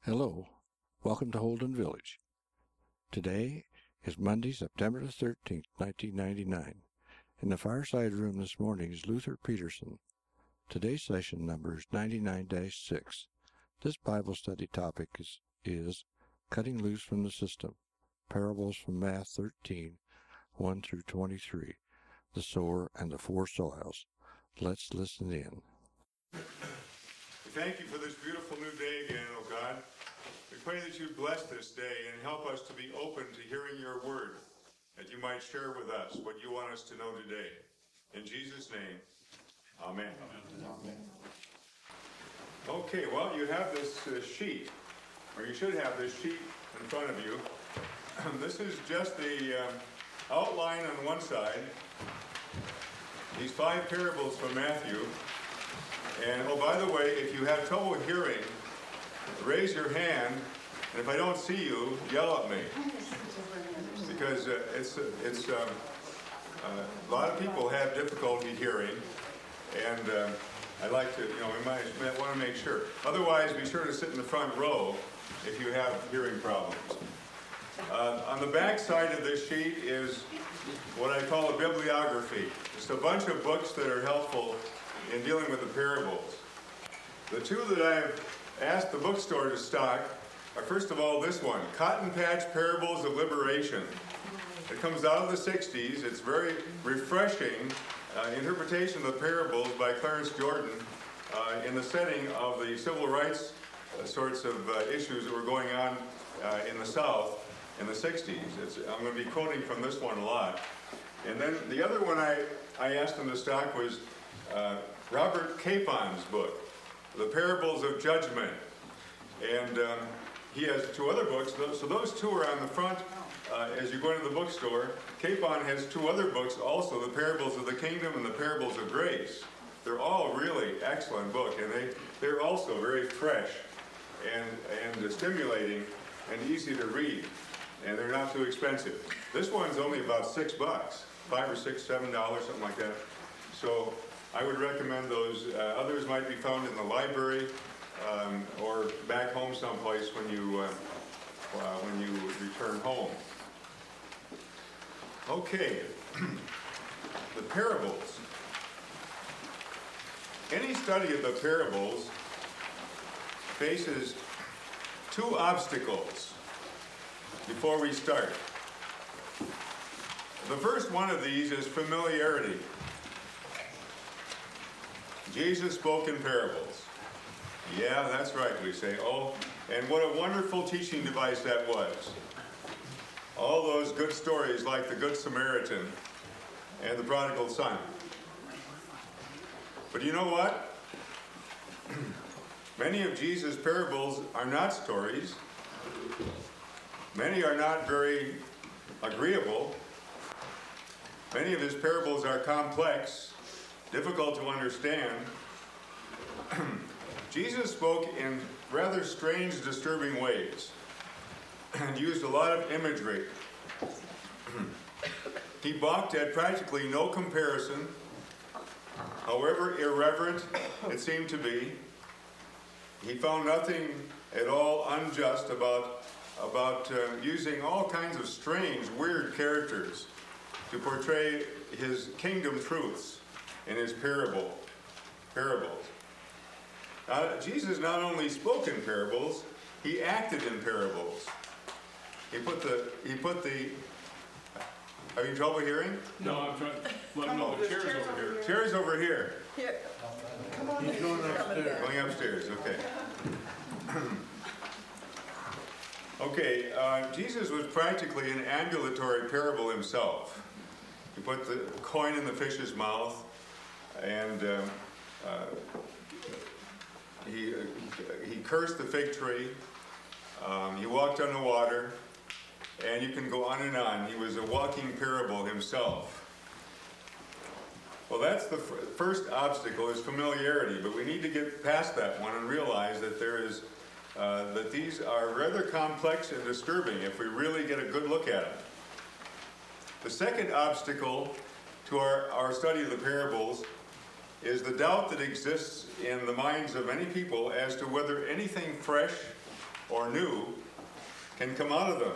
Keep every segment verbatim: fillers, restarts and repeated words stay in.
Hello, welcome to Holden Village. Today is Monday, September the thirteenth, nineteen ninety-nine. In the fireside room this morning is Luther Peterson. Today's session number is ninety-nine dash six. This Bible study topic is, is Cutting Loose from the System, Parables from Math thirteen, one through twenty-three, the sower and the four soils. Let's listen in. We thank you for this beautiful new day again, O God. We pray that you bless this day and help us to be open to hearing your word, that you might share with us what you want us to know today. In Jesus' name, amen. Amen. Okay, well, you have this uh, sheet, or you should have this sheet in front of you. This is just the um, outline on one side, these five parables from Matthew. And, oh, by the way, if you have trouble hearing, raise your hand, and if I don't see you, yell at me. Because uh, it's, uh, it's um, uh, a lot of people have difficulty hearing, and uh, I like to, you know, we might, might want to make sure. Otherwise, be sure to sit in the front row if you have hearing problems. Uh, on the back side of this sheet is what I call a bibliography. It's a bunch of books that are helpful in dealing with the parables. The two that I've asked the bookstore to stock are, first of all, this one, Cotton Patch Parables of Liberation. It comes out of the sixties. It's very refreshing uh, interpretation of the parables by Clarence Jordan uh, in the setting of the civil rights uh, sorts of uh, issues that were going on uh, in the South in the sixties. It's, I'm going to be quoting from this one a lot. And then the other one I, I asked them to stock was uh, Robert Capon's book, The Parables of Judgment. And um, he has two other books. So those two are on the front uh, as you go into the bookstore. Capon has two other books also, The Parables of the Kingdom and The Parables of Grace. They're all really excellent books, and they, they're also very fresh and, and stimulating and easy to read. And they're not too expensive. This one's only about six bucks, five or six, seven dollars, something like that. So I would recommend those. Uh, others might be found in the library um, or back home someplace when you uh, uh, when you return home. Okay, the parables. Any study of the parables faces two obstacles before we start. The first one of these is familiarity. Jesus spoke in parables. Yeah, that's right, we say. Oh, and what a wonderful teaching device that was. All those good stories like the Good Samaritan and the prodigal son. But you know what? Many of Jesus' parables are not stories. Many are not very agreeable. Many of his parables are complex, difficult to understand. Jesus spoke in rather strange, disturbing ways and used a lot of imagery. He balked at practically no comparison, however irreverent it seemed to be. He found nothing at all unjust about about uh, using all kinds of strange, weird characters to portray his kingdom truths in his parable, parables. Uh, Jesus not only spoke in parables, he acted in parables. He put the, he put the, are you in trouble hearing? No, I'm trying, let him know, the chair's over here. Chair's over here. Here. Come on. He's going upstairs. Going upstairs, okay. Okay, uh, Jesus was practically an ambulatory parable himself. He put the coin in the fish's mouth, and um, uh, he, uh, he cursed the fig tree, um, he walked on the water, and you can go on and on. He was a walking parable himself. Well, that's the f- first obstacle, is familiarity, but we need to get past that one and realize that there is Uh, that these are rather complex and disturbing if we really get a good look at them. The second obstacle to our, our study of the parables is the doubt that exists in the minds of many people as to whether anything fresh or new can come out of them.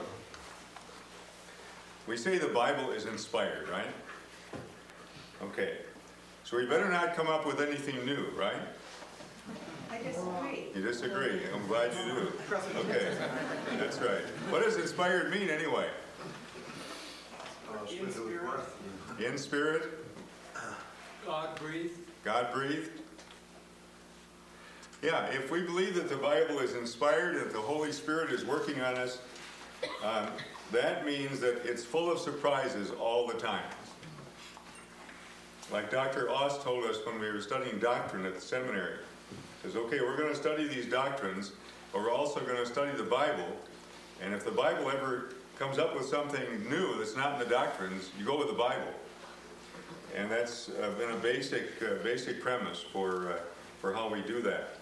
We say the Bible is inspired, right? Okay. So we better not come up with anything new, right? I disagree. You disagree. I'm glad you do. Okay. That's right. What does inspired mean anyway? In spirit. In spirit? God breathed. God breathed? Yeah, if we believe that the Bible is inspired, that the Holy Spirit is working on us, um, that means that it's full of surprises all the time. Like Doctor Oss told us when we were studying doctrine at the seminary. He says, okay, we're going to study these doctrines, but we're also going to study the Bible. And if the Bible ever comes up with something new that's not in the doctrines, you go with the Bible. And that's uh, been a basic uh, basic premise for, uh, for how we do that.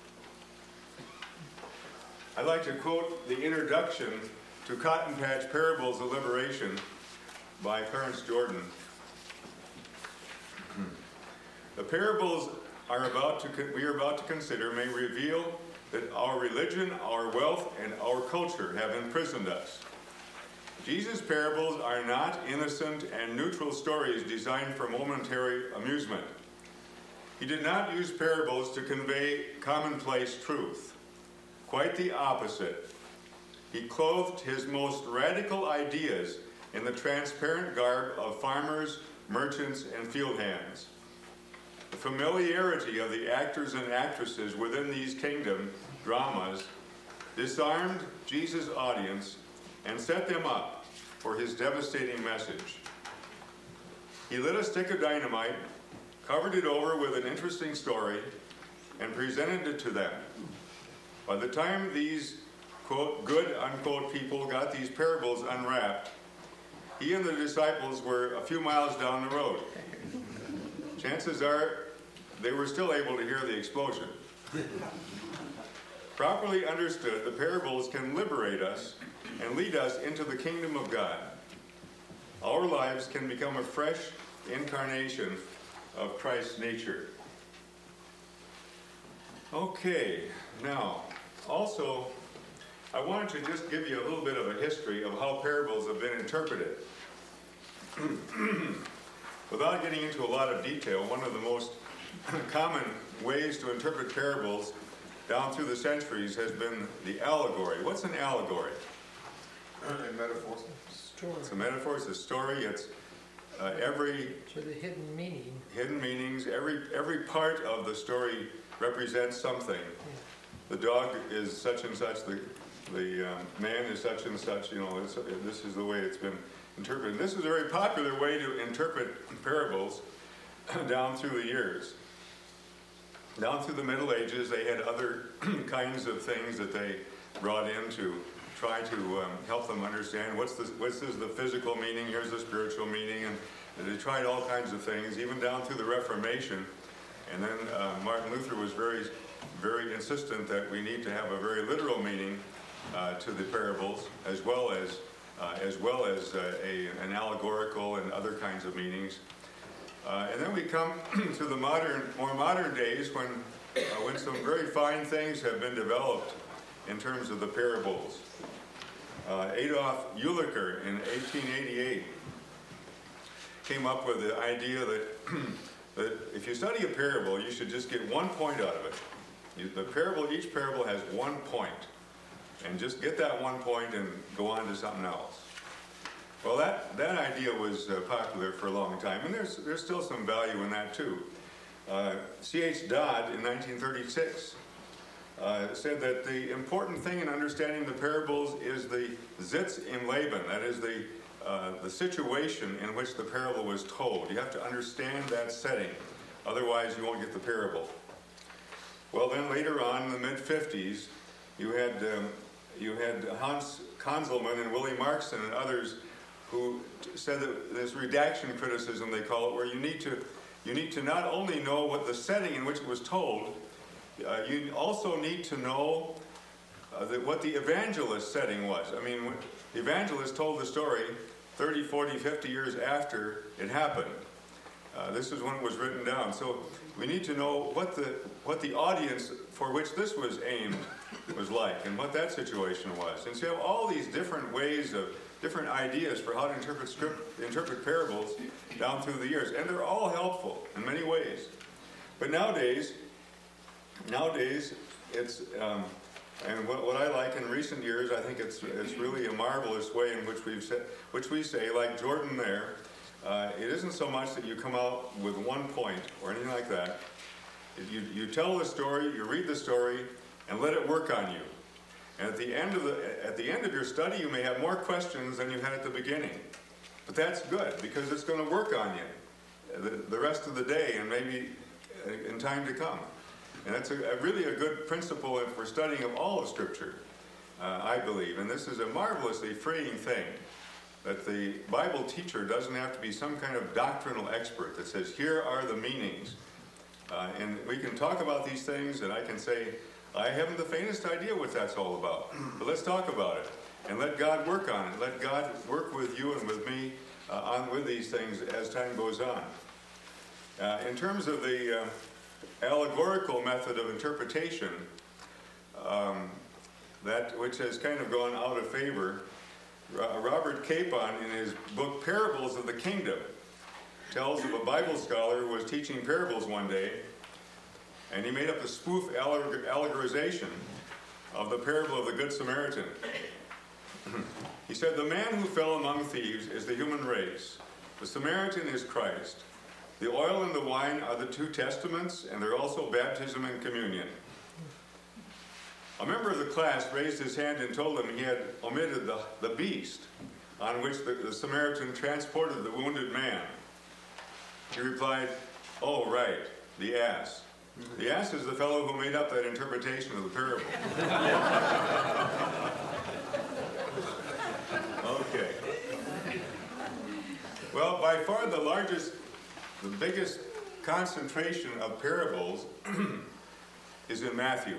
I'd like to quote the introduction to Cotton Patch Parables of Liberation by Clarence Jordan. The parables are about to we are about to consider may reveal that our religion, our wealth, and our culture have imprisoned us. Jesus' parables are not innocent and neutral stories designed for momentary amusement. He did not use parables to convey commonplace truth. Quite the opposite. He clothed his most radical ideas in the transparent garb of farmers, merchants, and field hands. The familiarity of the actors and actresses within these kingdom dramas disarmed Jesus' audience and set them up for his devastating message. He lit a stick of dynamite, covered it over with an interesting story, and presented it to them. By the time these, quote, good, unquote, people got these parables unwrapped, he and the disciples were a few miles down the road. Chances are they were still able to hear the explosion. Properly understood, the parables can liberate us and lead us into the kingdom of God. Our lives can become a fresh incarnation of Christ's nature. Okay, now, also, I wanted to just give you a little bit of a history of how parables have been interpreted. Without getting into a lot of detail, one of the most common ways to interpret parables down through the centuries has been the allegory. What's an allegory? A metaphor. Story. It's a metaphor, it's a story, it's uh, every... So the hidden meaning. Hidden meanings, every, every part of the story represents something. The dog is such and such, the, the um, man is such and such, you know, it's, this is the way it's been interpreted. And this is a very popular way to interpret parables down through the years. Down through the Middle Ages, they had other kinds of things that they brought in to try to um, help them understand what's, the, what's this, the physical meaning, here's the spiritual meaning, and, and they tried all kinds of things, even down through the Reformation. And then uh, Martin Luther was very, very insistent that we need to have a very literal meaning uh, to the parables, as well as, uh, as, well as uh, a, an allegorical and other kinds of meanings. Uh, and then we come to the modern, more modern days when, uh, when some very fine things have been developed in terms of the parables. Uh, Adolf Eulicher in eighteen eighty-eight came up with the idea that, that if you study a parable, you should just get one point out of it. You, the parable, each parable has one point, and just get that one point and go on to something else. Well, that, that idea was uh, popular for a long time, and there's, there's still some value in that too. Uh, C H Dodd in nineteen thirty-six uh, said that the important thing in understanding the parables is the Sitz im Leben, that is the, uh, the situation in which the parable was told. You have to understand that setting, otherwise you won't get the parable. Well, then later on in the mid fifties, you had, um, you had Hans Konzelman and Willie Markson and others who said that this redaction criticism, they call it, where you need to you need to not only know what the setting in which it was told, uh, you also need to know uh, that what the evangelist setting was. I mean, when the evangelist told the story thirty, forty, fifty years after it happened. Uh, this is when it was written down. So we need to know what the what the audience for which this was aimed was like, and what that situation was. And so you have all these different ways of different ideas for how to interpret script, interpret parables down through the years, and they're all helpful in many ways. But nowadays, nowadays it's um, and what, what I like in recent years, I think it's it's really a marvelous way in which we've said, which we say, like Jordan there. Uh, it isn't so much that you come out with one point or anything like that. You, you tell the story, you read the story, and let it work on you. And at the end of the at the end of your study, you may have more questions than you had at the beginning. But that's good, because it's going to work on you the, the rest of the day and maybe in time to come. And that's a, a really a good principle for studying of all of Scripture, uh, I believe. And this is a marvelously freeing thing. That the Bible teacher doesn't have to be some kind of doctrinal expert that says, here are the meanings. Uh, and we can talk about these things, and I can say, I haven't the faintest idea what that's all about. But let's talk about it, and let God work on it. Let God work with you and with me uh, on with these things as time goes on. Uh, in terms of the uh, allegorical method of interpretation, um, that which has kind of gone out of favor, Robert Capon, in his book Parables of the Kingdom, tells of a Bible scholar who was teaching parables one day, and he made up a spoof allegorization of the parable of the Good Samaritan. He said, the man who fell among thieves is the human race. The Samaritan is Christ. The oil and the wine are the two testaments, and they're also baptism and communion. A member of the class raised his hand and told him he had omitted the, the beast on which the, the Samaritan transported the wounded man. He replied, oh, right, the ass. The ass is the fellow who made up that interpretation of the parable. Okay. Well, by far the largest, the biggest concentration of parables is in Matthew.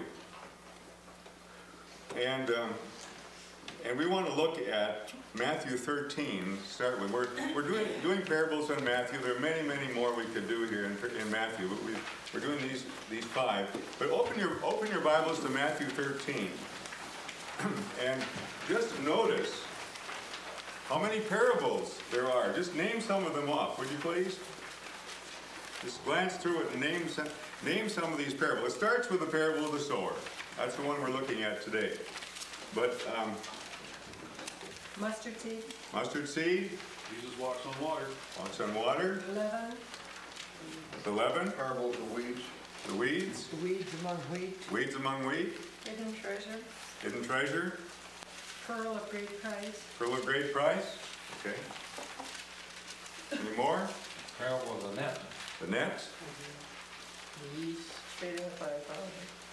And um, and we want to look at Matthew thirteen. Start with we're we're doing doing parables on Matthew. There are many many more we could do here in, in Matthew, but we we're doing these these five. But open your open your Bibles to Matthew thirteen, and just notice how many parables there are. Just name some of them off, would you please? Just glance through it and name some, name some of these parables. It starts with the parable of the sower. That's the one we're looking at today. But um, Mustard seed, mustard seed, Jesus walks on water. walks on water, leaven, the leaven, Parables of weeds. the weeds, Weeds among wheat, weeds among wheat, hidden treasure, hidden treasure, pearl of great price, pearl of great price. Okay. Any more? parable of the net, The net. yeast, feeding the five thousand.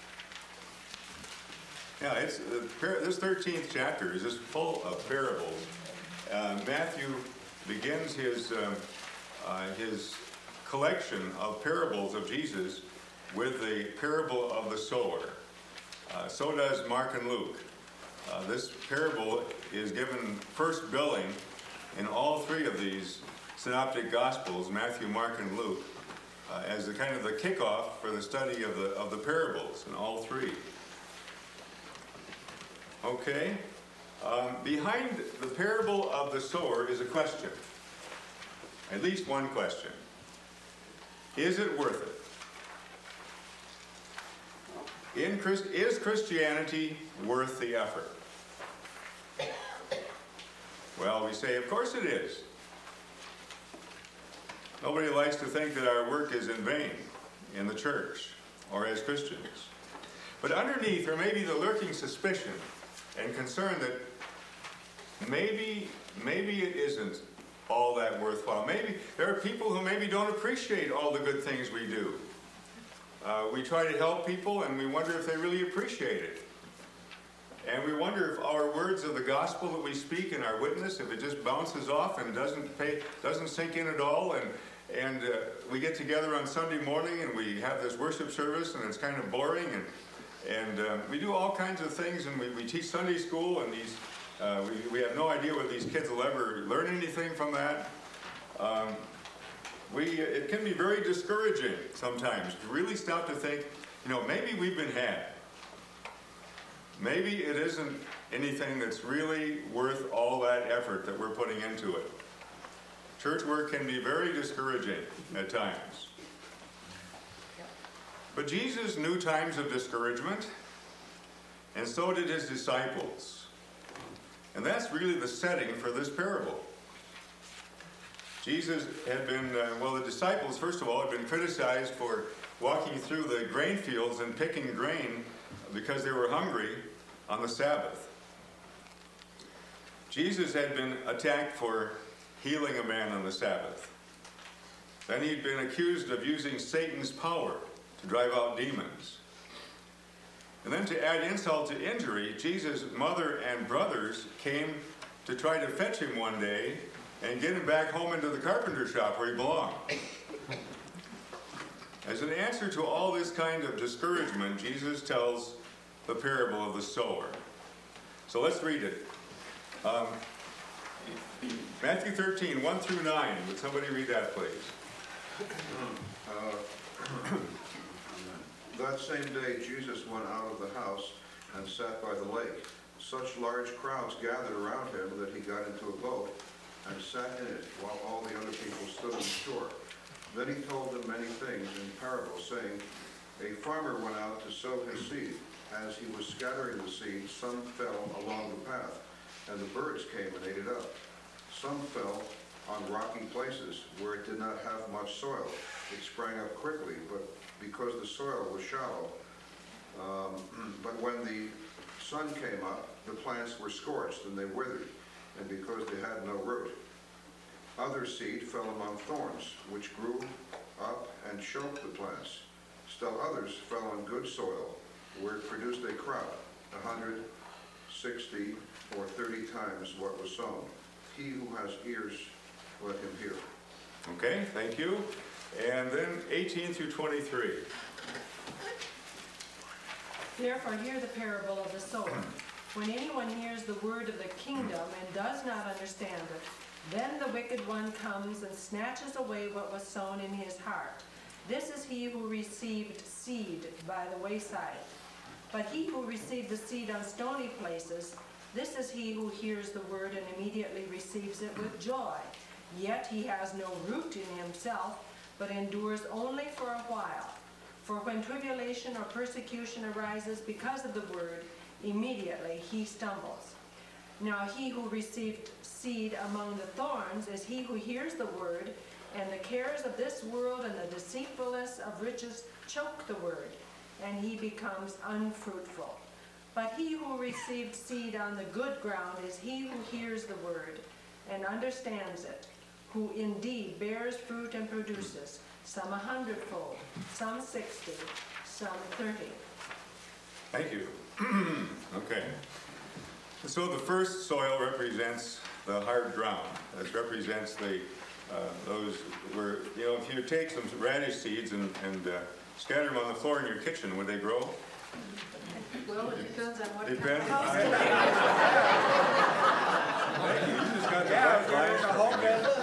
Yeah, it's uh, par- this thirteenth chapter is just full of parables. Uh, Matthew begins his um, uh, his collection of parables of Jesus with the parable of the sower. Uh, so does Mark and Luke. Uh, this parable is given first billing in all three of these synoptic gospels, Matthew, Mark, and Luke, uh, as the kind of the kickoff for the study of the of the parables in all three. Okay, um, behind the parable of the sower is a question, at least one question. Is it worth it? In Christ, is Christianity worth the effort? Well, we say, of course it is. Nobody likes to think that our work is in vain in the church or as Christians. But underneath there may be the lurking suspicion and concern that maybe, maybe it isn't all that worthwhile. Maybe there are people who maybe don't appreciate all the good things we do. Uh, we try to help people and we wonder if they really appreciate it. And we wonder if our words of the gospel that we speak in our witness, if it just bounces off and doesn't pay, doesn't sink in at all, and and uh, we get together on Sunday morning and we have this worship service and it's kind of boring, and and uh, we do all kinds of things, and we, we teach Sunday school, and these uh, we, we have no idea whether these kids will ever learn anything from that. Um, we it can be very discouraging sometimes to really stop to think, you know, maybe we've been had. Maybe it isn't anything that's really worth all that effort that we're putting into it. Church work can be very discouraging at times. But Jesus knew times of discouragement, and so did his disciples. And that's really the setting for this parable. Jesus had been, uh, well, the disciples, first of all, had been criticized for walking through the grain fields and picking grain because they were hungry on the Sabbath. Jesus had been attacked for healing a man on the Sabbath. Then he'd been accused of using Satan's power to drive out demons. And then to add insult to injury, Jesus' mother and brothers came to try to fetch him one day and get him back home into the carpenter shop where he belonged. As an answer to all this kind of discouragement, Jesus tells the parable of the sower. So let's read it. Um, Matthew thirteen, one through nine. Would somebody read that, please? Uh, that same day Jesus went out of the house and sat by the lake. Such large crowds gathered around him that he got into a boat and sat in it while all the other people stood on the shore. Then he told them many things in parables, saying, a farmer went out to sow his seed. As he was scattering the seed, some fell along the path, and the birds came and ate it up. Some fell on rocky places where it did not have much soil. It sprang up quickly, but because the soil was shallow, um, but when the sun came up, the plants were scorched and they withered, and because they had no root. Other seed fell among thorns, which grew up and choked the plants. Still others fell on good soil, where it produced a crop, a hundred, sixty, or thirty times what was sown. He who has ears, let him hear. Okay, thank you. And then eighteen through twenty-three. Therefore hear the parable of the sower. When anyone hears the word of the kingdom and does not understand it, then the wicked one comes and snatches away what was sown in his heart. This is he who received seed by the wayside. But he who received the seed on stony places, this is he who hears the word and immediately receives it with joy. Yet he has no root in himself, but endures only for a while. For when tribulation or persecution arises because of the word, immediately he stumbles. Now he who received seed among the thorns is he who hears the word, and the cares of this world and the deceitfulness of riches choke the word, and he becomes unfruitful. But he who received seed on the good ground is he who hears the word and understands it, who indeed bears fruit and produces, some a hundredfold, some sixty, some thirty. Thank you. Okay. So the first soil represents the hard ground. This represents the uh, those where, you know, if you take some radish seeds and, and uh, scatter them on the floor in your kitchen, would they grow? Well, it depends on what kind of Depends. house I- you have. Thank you. You just got the Yeah, right there's a whole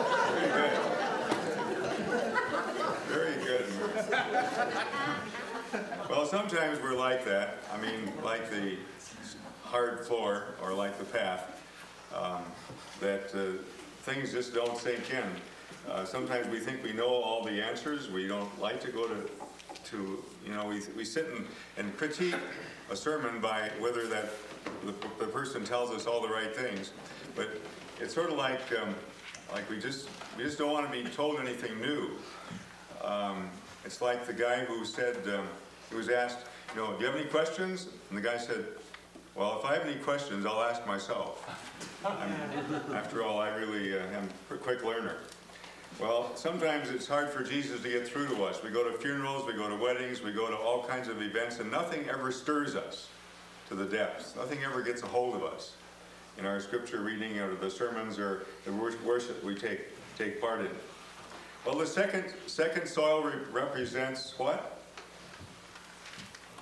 lines. Very good. Very good. Well, sometimes we're like that. I mean, like the hard floor or like the path, um, that uh, things just don't sink in. Uh, sometimes we think we know all the answers. We don't like to go to, to you know, we, we sit and, and critique a sermon by whether that the, the person tells us all the right things. But it's sort of like, um, like we just we just don't want to be told anything new. Um, it's like the guy who said, um, he was asked, you know, do you have any questions? And the guy said, well, if I have any questions, I'll ask myself. I'm, after all, I really uh, am a quick learner. Well, sometimes it's hard for Jesus to get through to us. We go to funerals, we go to weddings, we go to all kinds of events, and nothing ever stirs us to the depths. Nothing ever gets a hold of us in our scripture reading or the sermons or the worship we take take part in. Well, the second second soil re- represents what?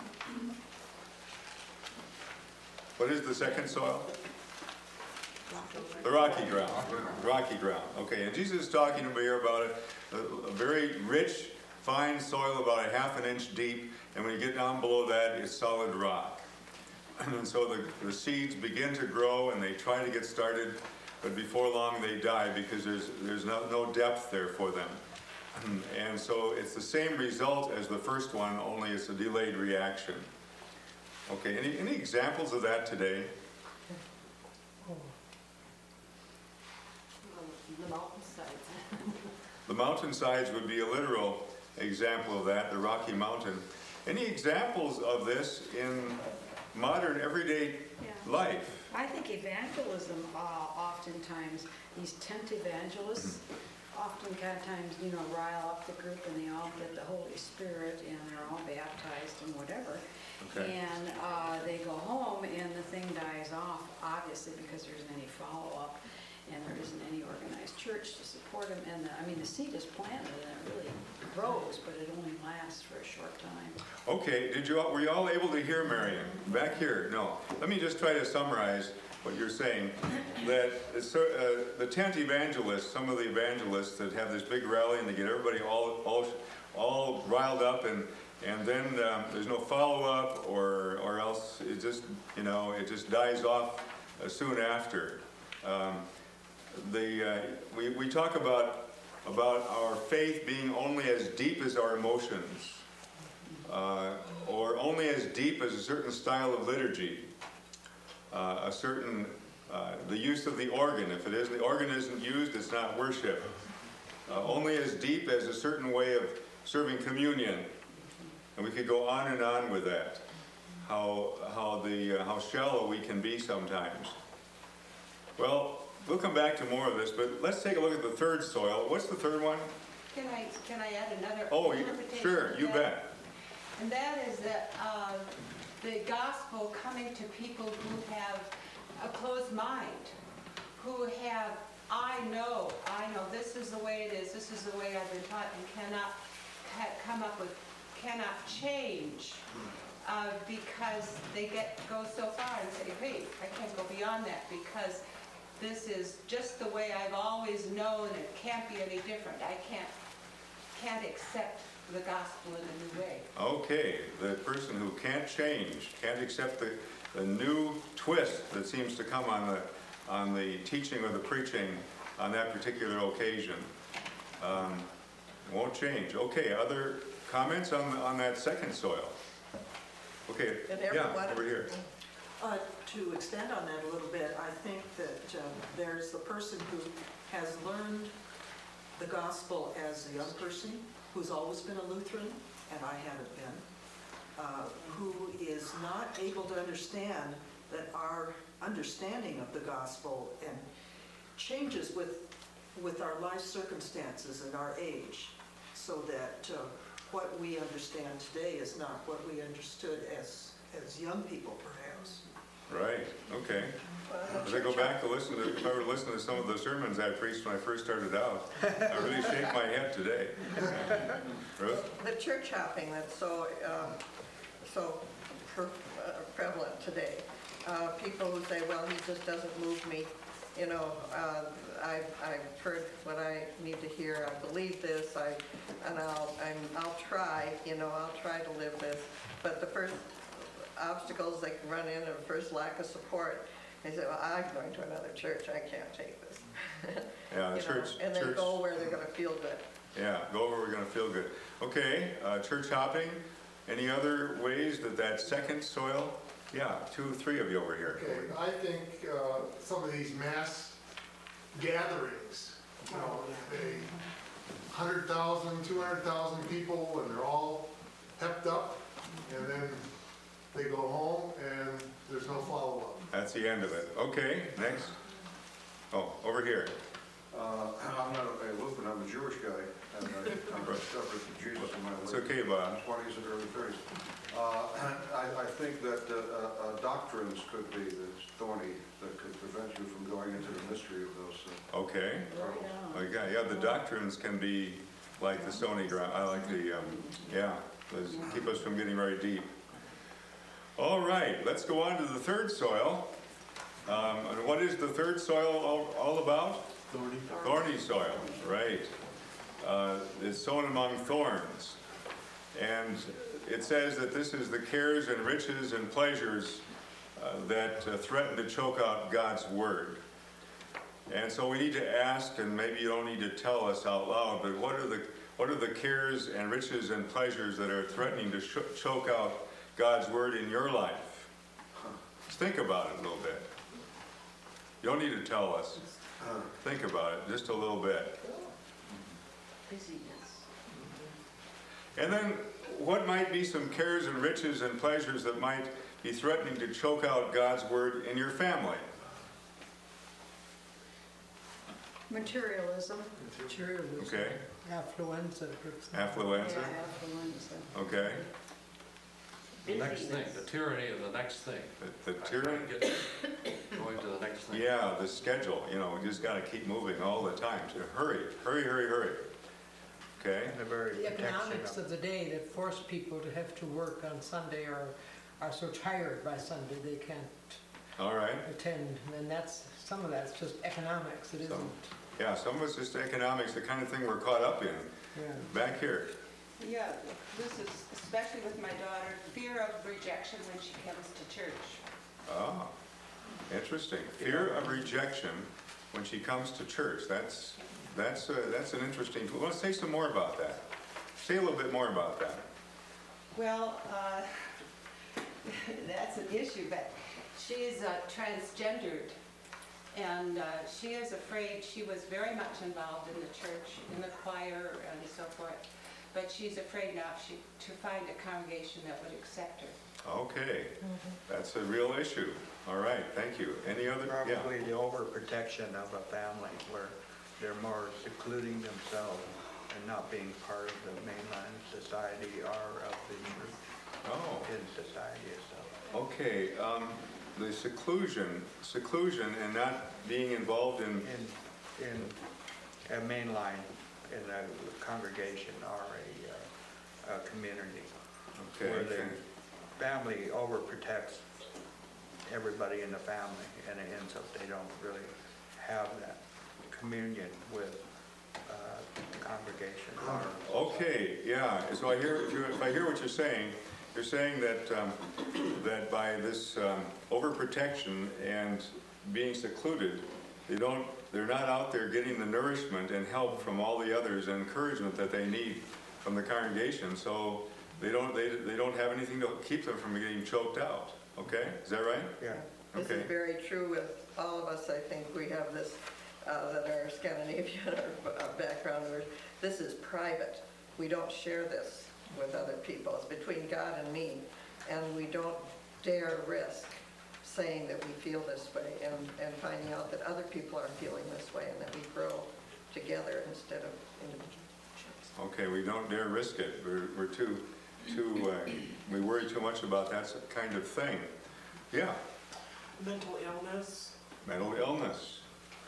What is the second soil? The rocky ground. Rocky ground. Okay, and Jesus is talking here about a, a, a very rich, fine soil, about a half an inch deep, and when you get down below that, it's solid rock. And so the, the seeds begin to grow, and they try to get started, but before long they die because there's there's no, no depth there for them. And so it's the same result as the first one, only it's a delayed reaction. Okay, any, any examples of that today? The mountainsides. The mountainsides would be a literal example of that, the Rocky Mountain. Any examples of this in modern everyday Yeah. life? I think evangelism, uh, oftentimes, these tent evangelists, often kind of times, you know, rile up the group and they all get the Holy Spirit and they're all baptized and whatever. Okay. And uh, they go home and the thing dies off, obviously, because there isn't any follow-up and there isn't any organized church to support them. And the, I mean, the seed is planted and it really grows, but it only lasts for a short time. Okay, did you all, were you all able to hear Marion? Back here, no. Let me just try to summarize what you're saying. That it's, uh, the tent evangelists, some of the evangelists that have this big rally and they get everybody all all, all riled up, and and then um, there's no follow-up, or or else it just, you know, it just dies off uh, soon after. Um, the uh, we we talk about about our faith being only as deep as our emotions, uh, or only as deep as a certain style of liturgy, uh, a certain uh, the use of the organ. If it is the organ isn't used, it's not worship. Uh, only as deep as a certain way of serving communion, and we could go on and on with that. How how the uh, how shallow we can be sometimes. Well, we'll come back to more of this, but let's take a look at the third soil. What's the third one? Can I, can I add another Oh, you, interpretation? sure, of you that? bet. And that is that uh, the gospel coming to people who have a closed mind, who have, I know, I know, this is the way it is, this is the way I've been taught, and cannot ha- come up with, cannot change, uh, because they get, go so far and say, wait, I can't go beyond that, because this is just the way I've always known, it can't be any different. I can't, can't accept the gospel in a new way. Okay, the person who can't change, can't accept the, the new twist that seems to come on the on the teaching or the preaching on that particular occasion. Um, won't change. Okay, other comments on on that second soil? Okay, And yeah, everyone- over here. Uh, to extend on that a little bit, I think that uh, there's the person who has learned the gospel as a young person, who's always been a Lutheran, and I haven't been, uh, who is not able to understand that our understanding of the gospel and changes with, with our life circumstances and our age, so that uh, what we understand today is not what we understood as, as young people, perhaps. Right, okay. As I go back to listen to, if I were to listen to some of the sermons I preached when I first started out, I really shake my head today. Ruth? The church hopping that's so um, so pre- uh, prevalent today. Uh, people who say, well, he just doesn't move me. You know, uh, I've, I've heard what I need to hear. I believe this, I, and I'll, I'm, I'll try, you know, I'll try to live this. But the first obstacles they can run into, the first lack of support, they say, well, I'm going to another church. I can't take this. Yeah, the You know, church. and they church, go where they're going to feel good. Yeah, go where we're going to feel good. Okay, uh, church hopping. Any other ways that that second soil? Yeah, two, three of you over here. Okay, I think uh, some of these mass gatherings, you know, they, one hundred thousand, two hundred thousand people, and they're all hepped up, and then they go home, and there's no follow-up. That's the end of it. Okay, next. Oh, over here. Uh, I'm not a Lutheran, I'm a Jewish guy, and I- I'm discovered Jesus in my It's late okay, Bob. twenties and early thirties. Uh, I, I think that uh, uh, doctrines could be the thorny that could prevent you from going into the mystery of those. Uh, Okay. Right on. Okay, yeah, the doctrines can be like the stony ground. I like the, um, yeah, those keep us from getting very deep. All right, let's go on to the third soil. Um, and what is the third soil all, all about? Thorny. Thorny soil, right. Uh, it's sown among thorns. And it says that this is the cares and riches and pleasures uh, that uh, threaten to choke out God's word. And so we need to ask, and maybe you don't need to tell us out loud, but what are the what are the cares and riches and pleasures that are threatening to sh- choke out God's word in your life? Just think about it a little bit. You don't need to tell us. Think about it just a little bit. Busyness. And then what might be some cares and riches and pleasures that might be threatening to choke out God's word in your family? Materialism. Materialism. Okay. Affluenza. Affluenza. Yeah, affluenza. Okay. The next thing, the tyranny of the next thing. The, the I tyranny. can't get going to the next thing. Yeah, the schedule. You know, we just got to keep moving all the time. To hurry, hurry, hurry, hurry. Okay. The very The protection economics of- of the day that force people to have to work on Sunday or are so tired by Sunday they can't All right. attend. And that's, some of that's just economics, it So, isn't. yeah, some of it's just economics, the kind of thing we're caught up in. Yeah. Back here. Yeah, this is especially with my daughter, fear of rejection when she comes to church. Ah, interesting. Fear of rejection when she comes to church. That's that's uh, that's an interesting. Let's say some more about that. Say a little bit more about that. Well, uh, that's an issue, but she is uh, transgendered, and uh, she is afraid. She was very much involved in the church, in the choir, and so forth. But she's afraid now she, to find a congregation that would accept her. Okay, that's a real issue. All right, thank you. Any other? Yeah. Probably the overprotection of a family where they're more secluding themselves and not being part of the mainline society or of the church Oh. in society itself. Okay. Um, the seclusion, seclusion, and not being involved in. In, in a mainline, in a congregation or a, uh, a community. Okay. Where the family overprotects everybody in the family, and it ends up they don't really have that communion with uh, the congregation. Or Okay, yeah, so I hear, if you- if I hear what you're saying, you're saying that, um, that by this um, overprotection and being secluded, they don't, they're not out there getting the nourishment and help from all the others and encouragement that they need from the congregation, so they don't, they, they don't have anything to keep them from getting choked out, okay? Is that right? yeah. This Okay. is very true with all of us. I think we have this, uh, that are Scandinavian or uh, background. Where this is private. We don't share this with other people. It's between God and me. And we don't dare risk saying that we feel this way and, and finding out that other people are feeling this way and that we grow together instead of individually. Okay, we don't dare risk it. We're, we're too, too, uh, we worry too much about that kind of thing. Yeah, Mental illness, mental illness.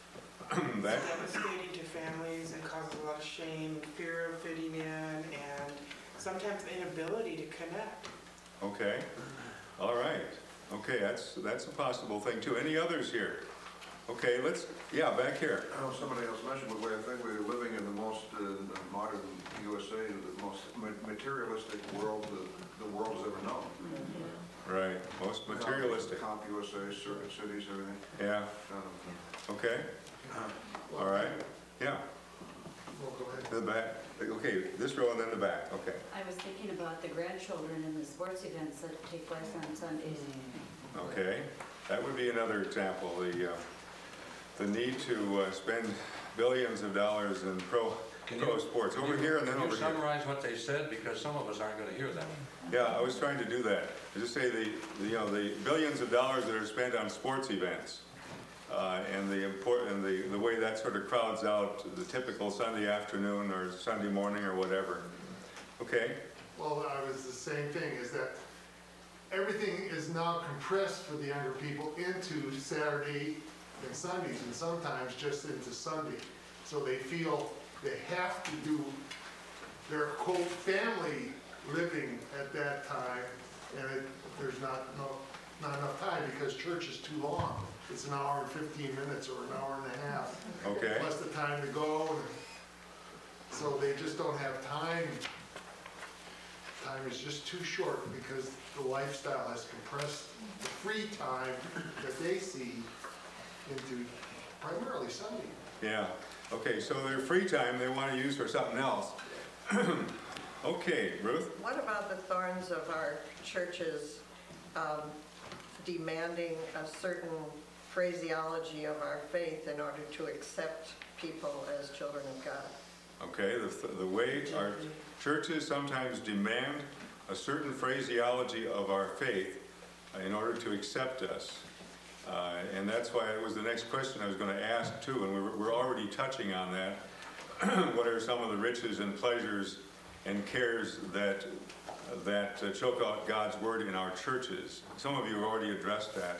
That, devastating to families and causes a lot of shame, fear of fitting in, and sometimes inability to connect. okay, all right. Okay, that's, that's a possible thing too. Any others here? Okay, let's, yeah, back here. I know somebody else mentioned, but I think we're living in the most uh, modern U S A, the most ma- materialistic world that the world has ever known. Right, most materialistic. Comp U S A, certain cities, everything. Yeah, Um, okay, all right, yeah, Well, go ahead. the back. Okay, this row and then the back, okay. I was thinking about the grandchildren and the sports events that take place on Sundays. Okay, that would be another example, the, uh, the need to uh, spend billions of dollars in pro, Can pro you- sports, can over you- here and then can over you here. summarize what they said, because some of us aren't going to hear them. Yeah, I was trying to do that. I just say the, the, you know, the billions of dollars that are spent on sports events, uh, and the import, and the, the way that sort of crowds out the typical Sunday afternoon or Sunday morning or whatever. Okay, Well, I was the same thing, is that everything is now compressed for the younger people into Saturday and Sundays, and sometimes just into Sunday. So they feel they have to do their quote family living at that time, and it, there's not no, not enough time because church is too long. It's an hour and fifteen minutes or an hour and a half. Okay. Plus the time to go. and So they just don't have time. Time is just too short because the lifestyle has compressed the free time that they see into primarily Sunday. Yeah, okay, so their free time they want to use for something else. Okay, Ruth? What about the thorns of our churches um, demanding a certain phraseology of our faith in order to accept people as children of God? Okay, the, the way our churches sometimes demand a certain phraseology of our faith uh, in order to accept us. Uh, and that's why it was the next question I was going to ask too, and we're, we're already touching on that. What are some of the riches and pleasures and cares that, that uh, choke out God's word in our churches? Some of you have already addressed that.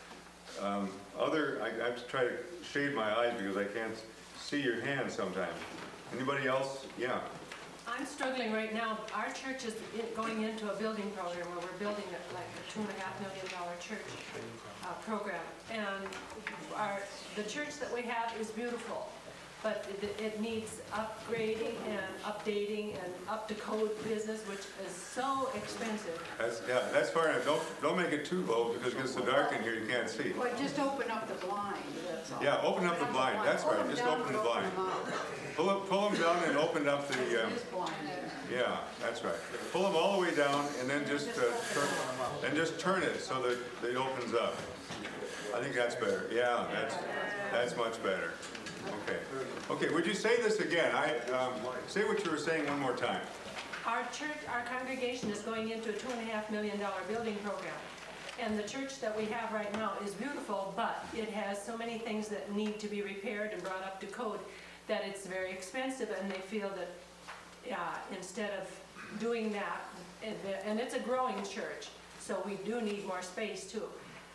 Um, other, I, I have to try to shade my eyes because I can't see your hand sometimes. Anybody else? Yeah. I'm struggling right now. Our church is in- going into a building program where we're building a- like a two and a half million dollar church uh, program. And our, the church that we have is beautiful, but it, it needs upgrading and updating and up to code business, which is so expensive. That's, yeah, that's far enough. Don't, don't make it too low because it gets so dark in here you can't see. Well, just open up the blind, that's all. Yeah, open up the blind. That's Pull right. them Just down open and the blind. them out. Pull, it, pull them down and open up the, um, It is blind there. yeah, that's right. Pull them all the way down and then just, uh, turn, and just turn it so that it opens up. I think that's better. Yeah, that's, that's much better. Okay. Okay, would you say this again? I, um, say what you were saying one more time. Our church, our congregation is going into a two and a half million dollar building program. And the church that we have right now is beautiful, but it has so many things that need to be repaired and brought up to code that it's very expensive, and they feel that, yeah, instead of doing that, and the- and it's a growing church, so we do need more space too.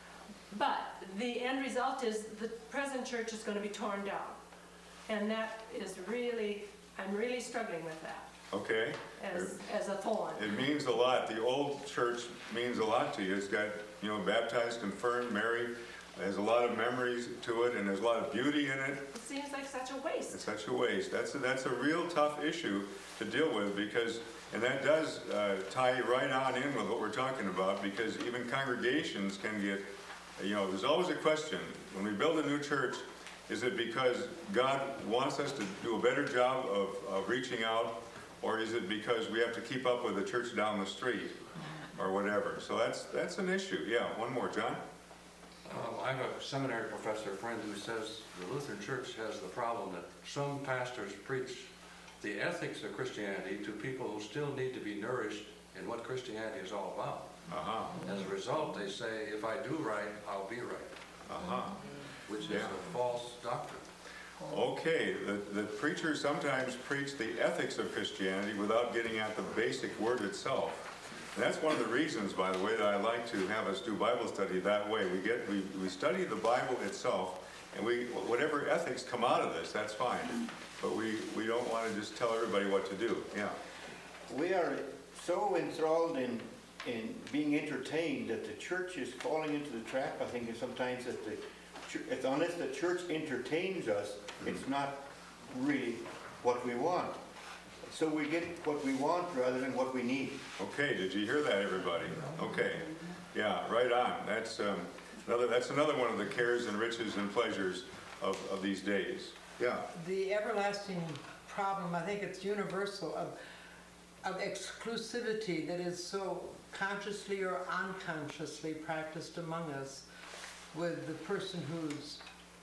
But the end result is the present church is going to be torn down. And that is really, I'm really struggling with that Okay? as, as a thorn. It means a lot. The old church means a lot to you. It's got, you know, baptized, confirmed, married. There's a lot of memories to it, and there's a lot of beauty in it. It seems like such a waste. It's such a waste. That's a, that's a real tough issue to deal with because, and that does uh, tie right on in with what we're talking about because even congregations can get, you know, there's always a question. When we build a new church, is it because God wants us to do a better job of, of reaching out, or is it because we have to keep up with the church down the street or whatever? So that's, that's an issue. Yeah, one more, John. Um, I have a seminary professor friend who says the Lutheran Church has the problem that some pastors preach the ethics of Christianity to people who still need to be nourished in what Christianity is all about. Uh-huh. As a result, they say, if I do right, I'll be right. Uh-huh. Which is Yeah. a false doctrine. Okay, the, the preachers sometimes preach the ethics of Christianity without getting at the basic word itself. And that's one of the reasons, by the way, that I like to have us do Bible study that way. We get we, we study the Bible itself, and we whatever ethics come out of this, that's fine. But we, we don't want to just tell everybody what to do. Yeah. We are so enthralled in in being entertained that the church is falling into the trap. I think sometimes that the it's unless the church entertains us, it's not really what we want. So we get what we want rather than what we need. Okay, did you hear that, everybody? Okay, yeah, right on. That's um, another. That's another one of the cares and riches and pleasures of, of these days. Yeah. The everlasting problem, I think it's universal, of of exclusivity that is so consciously or unconsciously practiced among us, with the person who's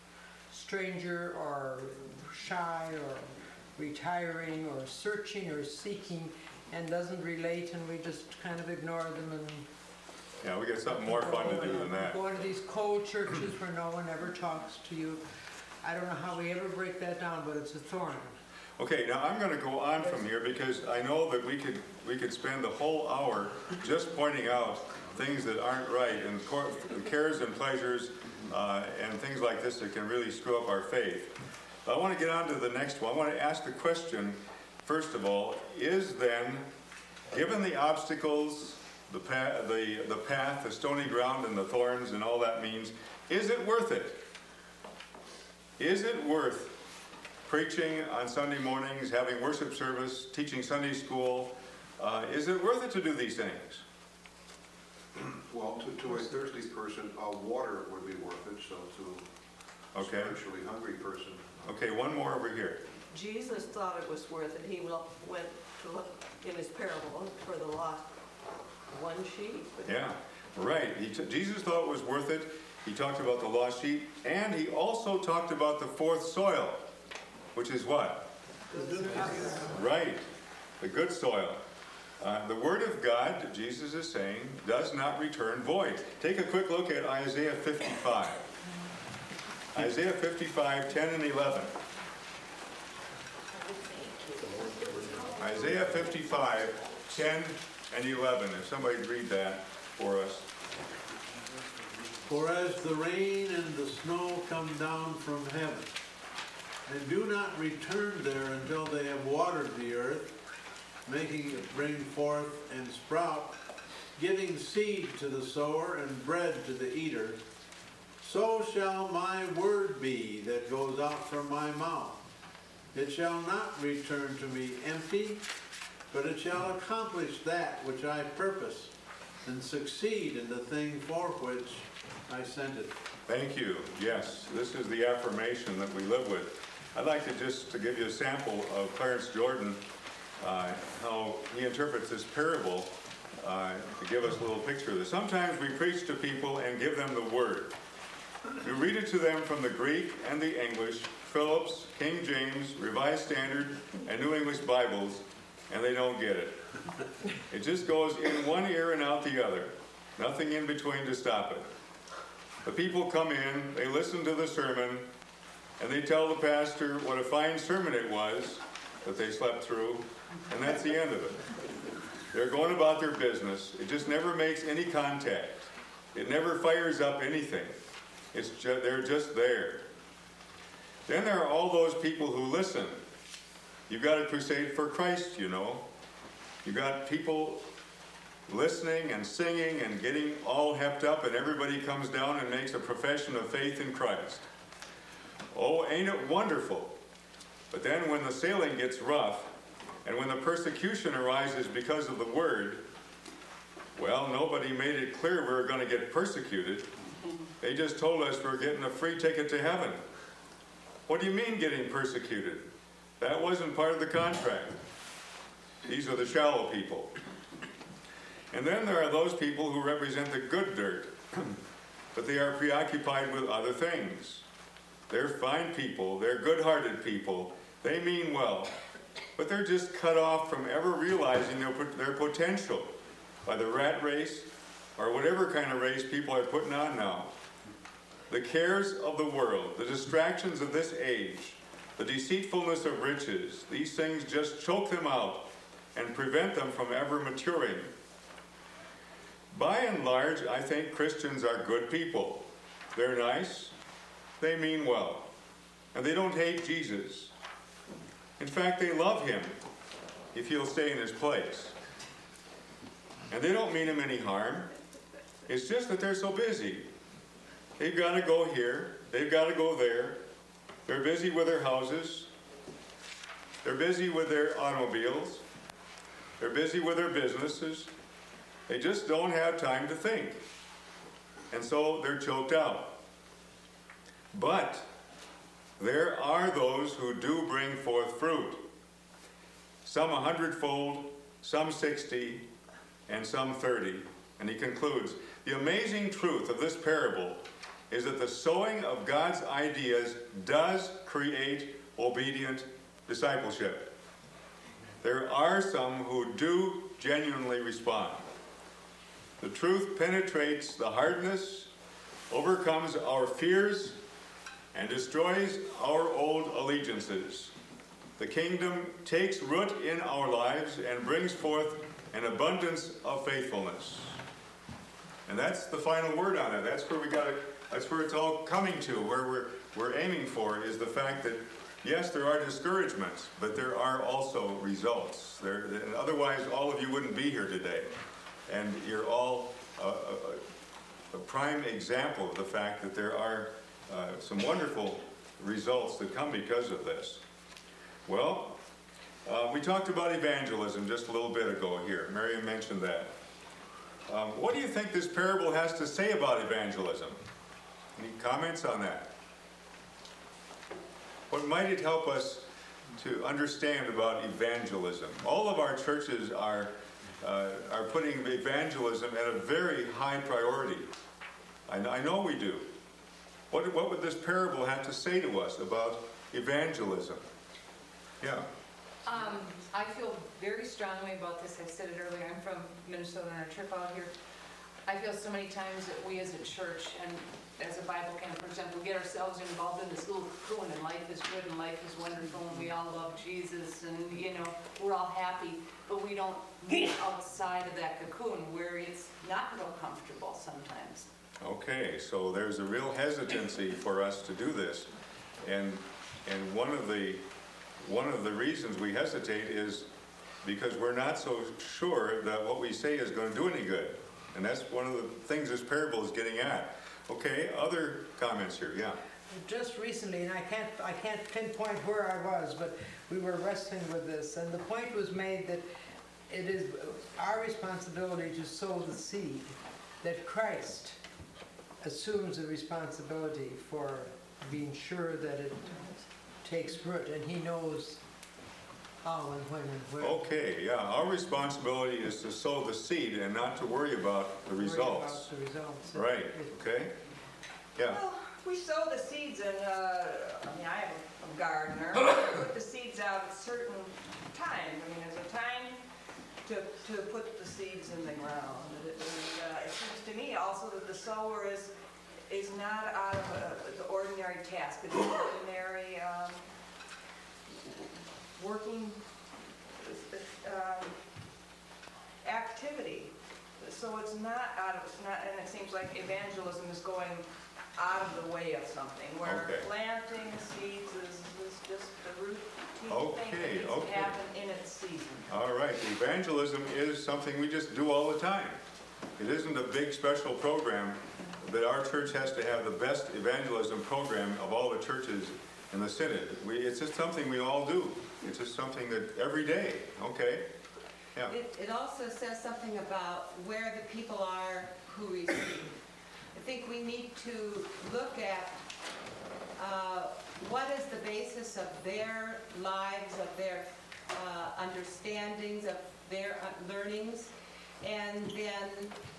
stranger or shy or retiring or searching or seeking and doesn't relate, and we just kind of ignore them and Yeah, we got something more fun to do than that. go into these cold churches where no one ever talks to you. I don't know how we ever break that down, but it's a thorn. Okay, now I'm going to go on from here because I know that we could we could spend the whole hour just pointing out things that aren't right and cor- cares and pleasures uh, and things like this that can really screw up our faith. But I want to get on to the next one. I want to ask the question, first of all, is then, given the obstacles the path, the, the path, the stony ground and the thorns and all that means. Is it worth it? Is it worth preaching on Sunday mornings, having worship service, teaching Sunday school? Uh, is it worth it to do these things? Well, to, to a thirsty person, uh, water would be worth it, so to a Okay. spiritually hungry person. Okay, one more over here. Jesus thought it was worth it. He lo- went to look in his parable for the lost one sheep. Yeah, right. He t- Jesus thought it was worth it. He talked about the lost sheep, and he also talked about the fourth soil, which is what? Right, the good soil. Uh, the Word of God, Jesus is saying, does not return void. Take a quick look at Isaiah fifty-five. Isaiah fifty-five, ten and eleven. Isaiah fifty-five, ten and eleven. If somebody'd read that for us. For as the rain and the snow come down from heaven, and do not return there until they have watered the earth, making it bring forth and sprout, giving seed to the sower and bread to the eater, so shall my word be that goes out from my mouth. It shall not return to me empty, but it shall accomplish that which I purpose, and succeed in the thing for which I sent it. Thank you. Yes, this is the affirmation that we live with. I'd like to just to give you a sample of Clarence Jordan, uh, how he interprets this parable, uh, to give us a little picture of this. Sometimes we preach to people and give them the word. We read it to them from the Greek and the English, Phillips, King James, Revised Standard, and New English Bibles, and they don't get it. It just goes in one ear and out the other. Nothing in between to stop it. The people come in, they listen to the sermon, and they tell the pastor what a fine sermon it was that they slept through, and that's the end of it. They're going about their business. It just never makes any contact. It never fires up anything. It's ju- they're just there. Then there are all those people who listen. You've got a crusade for Christ, you know. You've got people listening and singing and getting all hepped up, and everybody comes down and makes a profession of faith in Christ. Oh, ain't it wonderful? But then when the sailing gets rough, and when the persecution arises because of the word, well, nobody made it clear we were going to get persecuted. They just told us we're getting a free ticket to heaven. What do you mean getting persecuted? That wasn't part of the contract. These are the shallow people. And then there are those people who represent the good dirt, but they are preoccupied with other things. They're fine people, they're good-hearted people, they mean well, but they're just cut off from ever realizing their, their potential by the rat race or whatever kind of race people are putting on now. The cares of the world, the distractions of this age, the deceitfulness of riches, these things just choke them out and prevent them from ever maturing. By and large, I think Christians are good people. They're nice, they mean well, and they don't hate Jesus. In fact, they love him if he'll stay in his place. And they don't mean him any harm. It's just that they're so busy. They've got to go here, they've got to go there. They're busy with their houses. They're busy with their automobiles. They're busy with their businesses. They just don't have time to think. And so they're choked out. But there are those who do bring forth fruit. Some a hundredfold, some sixty, and some thirty. And he concludes, the amazing truth of this parable is that the sowing of God's ideas does create obedient discipleship. There are some who do genuinely respond. The truth penetrates the hardness, overcomes our fears, and destroys our old allegiances. The kingdom takes root in our lives and brings forth an abundance of faithfulness. And that's the final word on it. That's where we got to, that's where it's all coming to, where we're we're aiming for is the fact that yes, there are discouragements, but there are also results. There, and otherwise, all of you wouldn't be here today. and you're all uh, a, a prime example of the fact that there are uh, some wonderful results that come because of this. Well, uh, we talked about evangelism just a little bit ago here. Miriam mentioned that. Um, what do you think this parable has to say about evangelism? Any comments on that? What might it help us to understand about evangelism? All of our churches are, uh, are putting evangelism at a very high priority. I, I know we do. What, what would this parable have to say to us about evangelism? Yeah. Um, I feel very strongly about this. I said it earlier. I'm from Minnesota on a trip out here. I feel so many times that we as a church and as a Bible camp, for example, get ourselves involved in this little cocoon and life is good and life is wonderful and we all love Jesus and, you know, we're all happy, but we don't move outside of that cocoon where it's not real comfortable sometimes. Okay, so there's a real hesitancy for us to do this. And, and one of the One of the reasons we hesitate is because we're not so sure that what we say is going to do any good. And that's one of the things this parable is getting at. Okay, other comments here, yeah. Just recently, and I can't, I can't pinpoint where I was, but we were wrestling with this, and the point was made that it is our responsibility to sow the seed, that Christ assumes the responsibility for being sure that it takes root, and he knows how and when and where. Okay, yeah, our responsibility is to sow the seed and not to worry about the results. Worry about the results. Right, okay? Yeah. Well, we sow the seeds and, uh, I mean, I am a gardener. We put the seeds out at certain times. I mean, there's a time to, to put the seeds in the ground. And uh, it seems to me also that the sower is is not out of a, the ordinary task. It's an ordinary um, working um, activity. So it's not out of, it's not, and it seems like evangelism is going out of the way of something, where Okay. planting seeds is, is just the routine Okay, thing that needs okay. to happen in its season. All right, evangelism is something we just do all the time. It isn't a big special program, but our church has to have the best evangelism program of all the churches in the synod. We, it's just something we all do. It's just something that every day, okay? Yeah. It, it also says something about where the people are who receive. I think we need to look at uh, what is the basis of their lives, of their uh, understandings, of their uh, learnings, and then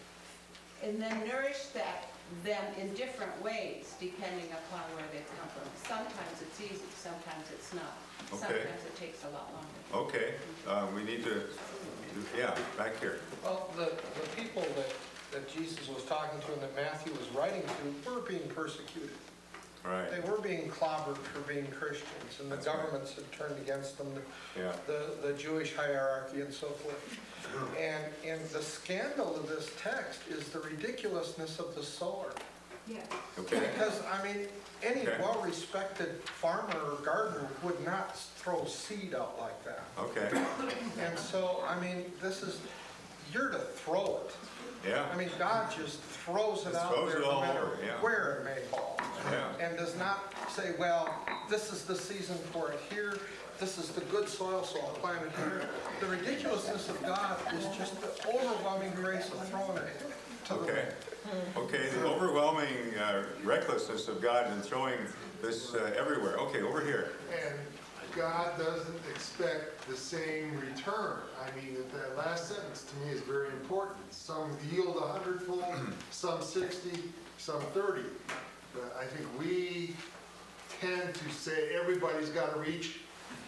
and then nourish that them in different ways depending upon where they come from. Sometimes it's easy, sometimes it's not. Okay. Sometimes it takes a lot longer. Okay, uh, we need to, yeah, back here. Well, the, the people that, that Jesus was talking to and that Matthew was writing to were being persecuted. Right. They were being clobbered for being Christians, and the That's governments had turned against them, the, Yeah. the, the Jewish hierarchy and so forth. And, and the scandal of this text is the ridiculousness of the sower. Yeah. Okay. Because, I mean, any Okay. well-respected farmer or gardener would not throw seed out like that. Okay. And so, I mean, this is, you're to throw it. Yeah. I mean, God just throws it Just out throws there it no all matter over, yeah. where it may fall. Yeah. And does not say, well, this is the season for it here, this is the good soil, so I'll plant it here. The ridiculousness of God is just the overwhelming grace of throwing it to the Okay. wind. Okay, the overwhelming uh, recklessness of God in throwing this uh, everywhere. Okay, over here. And God doesn't expect the same return. I mean, that last sentence to me is very important. Some yield a hundredfold, some sixty, some thirty. But I think we tend to say everybody's got to reach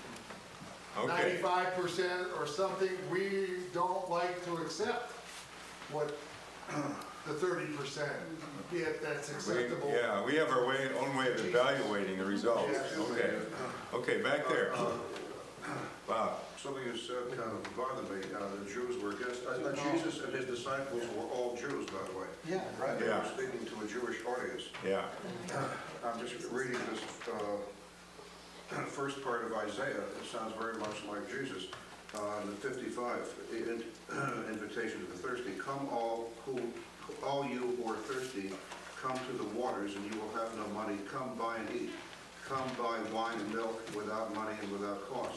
Okay. ninety-five percent or something. We don't like to accept what the thirty percent, yet that's We, acceptable. yeah, we have our way, own way of evaluating the results. Okay. Okay, back there. Wow. Something you said kind of bothered me. Uh, the Jews were against, I thought Jesus and his disciples were all Jews, by the way. Yeah, right. They Yeah. were speaking to a Jewish audience. Yeah. I'm just reading this uh, first part of Isaiah. It sounds very much like Jesus. uh, the fifty-five, in- invitation to the thirsty, come all who, all you who are thirsty, come to the waters, and you will have no money. Come buy and eat. Come buy wine and milk without money and without cost.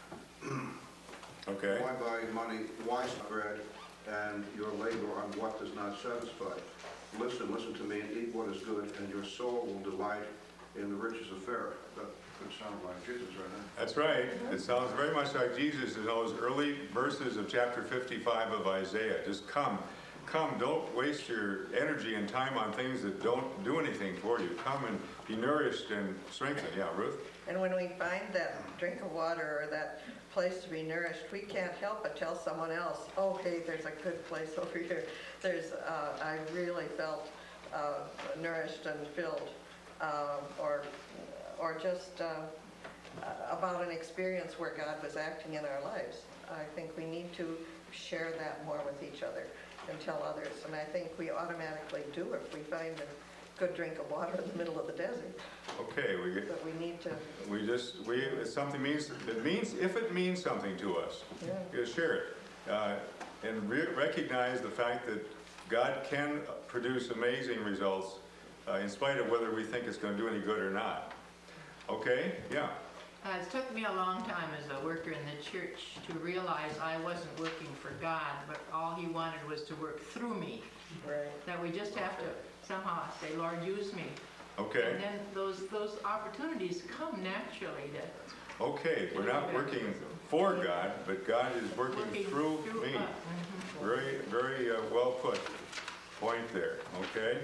Okay. Why buy money, why bread, and your labor on what does not satisfy? Listen, listen to me, and eat what is good, and your soul will delight in the riches of fare. That could sound like Jesus right now. That's right. It sounds very much like Jesus in those early verses of chapter fifty-five of Isaiah. Just come. Come, don't waste your energy and time on things that don't do anything for you. Come and be nourished and strengthened. Yeah, Ruth? And when we find that drink of water or that place to be nourished, we can't help but tell someone else, oh, hey, there's a good place over here. There's, uh, I really felt uh, nourished and filled, uh, or, or just uh, about an experience where God was acting in our lives. I think we need to share that more with each other and tell others. And I think we automatically do if we find a good drink of water in the middle of the desert. Okay, we get, But we need to, we just, we, if something means, it means, if it means something to us, yeah. you share it. Uh, and re- recognize the fact that God can produce amazing results uh, in spite of whether we think it's going to do any good or not. Okay, yeah. Uh, it took me a long time as a worker in the church to realize I wasn't working for God, but all he wanted was to work through me. Right. That we just have to somehow say, Lord, use me. Okay. And then those those opportunities come naturally. To, Okay, we're not working for God, but God is working, Working through, through me. us. Mhm. Very, very uh, well put point there, okay?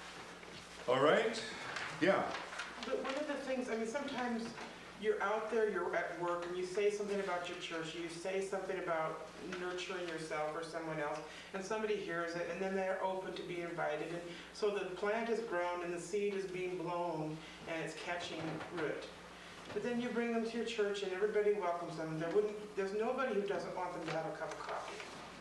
All right, yeah. But one of the things, I mean, sometimes you're out there, you're at work, and you say something about your church, you say something about nurturing yourself or someone else, and somebody hears it, and then they're open to be invited. And so the plant is grown, and the seed is being blown, and it's catching root. But then you bring them to your church, and everybody welcomes them. There wouldn't, there's nobody who doesn't want them to have a cup of coffee,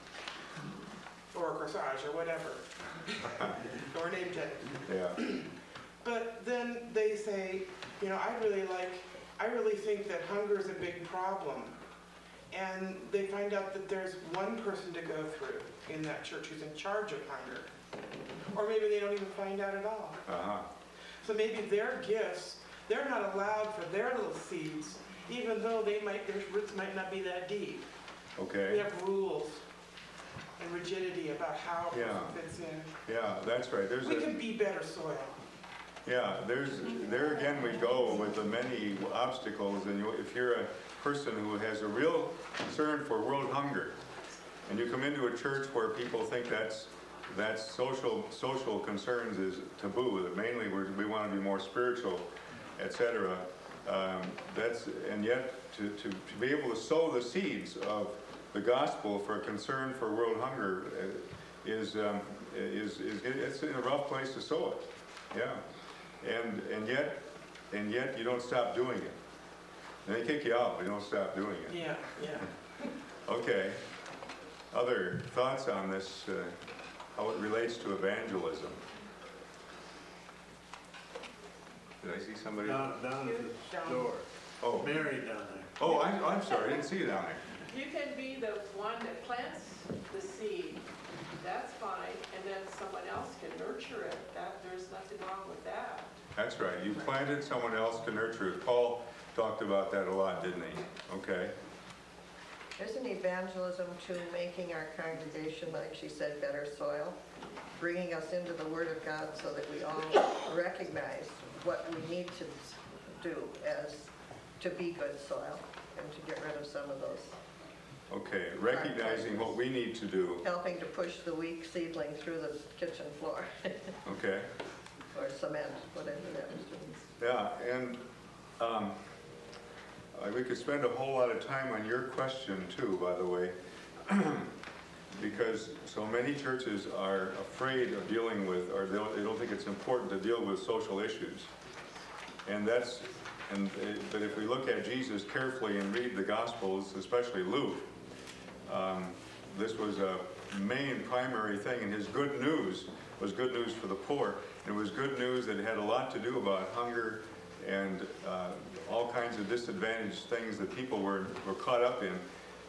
or a corsage, or whatever, or a name tag. Yeah. But then they say, you know, I really like, I really think that hunger is a big problem. And they find out that there's one person to go through in that church who's in charge of hunger. Or maybe they don't even find out at all. Uh-huh. So maybe their gifts, they're not allowed for their little seeds, even though they might, their roots might not be that deep. Okay. We have rules and rigidity about how a person Yeah. fits in. Yeah, that's right. There's We a, can be better soil. yeah, there's, there again we go with the many obstacles, and you, if you're a person who has a real concern for world hunger, and you come into a church where people think that's, that's social, social concerns is taboo, that mainly we're, we want to be more spiritual, et cetera, um, that's, and yet to, to, to be able to sow the seeds of the gospel for a concern for world hunger uh, is, um, is, is, it's in a rough place to sow it, yeah. And, and yet, and yet you don't stop doing it. They kick you out, but you don't stop doing it. Yeah, yeah. Okay. Other thoughts on this, uh, how it relates to evangelism? Did I see somebody? Down, down at the door. Oh. Mary down there. Oh, I'm, I'm sorry, I didn't see you down there. You can be the one that plants the seed, that's fine, and then someone else can nurture it. That, there's nothing wrong with that. That's right, you planted, someone else to nurture it. Paul talked about that a lot, didn't he? Okay. isn't evangelism to making our congregation, like she said, better soil? Bringing us into the Word of God so that we all recognize what we need to do as to be good soil and to get rid of some of those. Okay, recognizing what we need to do. Helping to push the weak seedling through the kitchen floor. Okay. Or cement, whatever that is. Yeah, and um, uh, we could spend a whole lot of time on your question too, by the way, because so many churches are afraid of dealing with, or they don't, they don't think it's important to deal with social issues. And that's, and uh, but if we look at Jesus carefully and read the Gospels, especially Luke, um, this was a main primary thing, and his good news was good news for the poor. It was good news that had a lot to do about hunger and uh, all kinds of disadvantaged things that people were, were caught up in.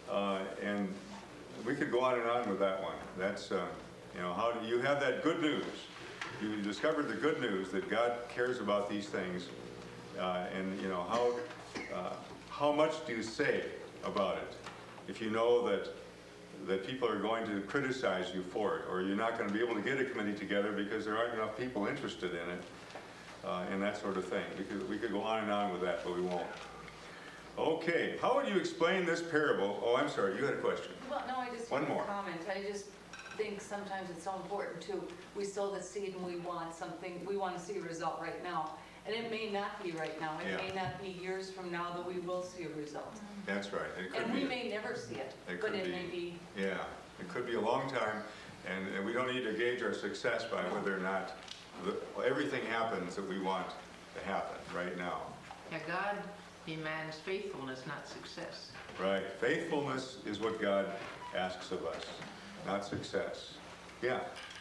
Uh, and we could go on and on with that one. That's, uh, you know, how do you have that good news? You discovered the good news that God cares about these things, uh, and you know how uh, how much do you say about it if you know that that people are going to criticize you for it, or you're not going to be able to get a committee together because there aren't enough people interested in it, uh, and that sort of thing. We could we could go on and on with that, but we won't. Okay, how would you explain this parable? Oh, I'm sorry, you had a question. Well, no, I just One want to more. comment. I just think sometimes it's so important too. We sow the seed and we want something, we want to see a result right now. And it may not be right now. It Yeah. may not be years from now that we will see a result. That's right. It could And be. we may never see it, It but could it be. may be. Yeah, it could be a long time, and, and we don't need to gauge our success by whether or not the, everything happens that we want to happen right now. Yeah, God demands faithfulness, not success. Right. Faithfulness is what God asks of us, not success. Yeah.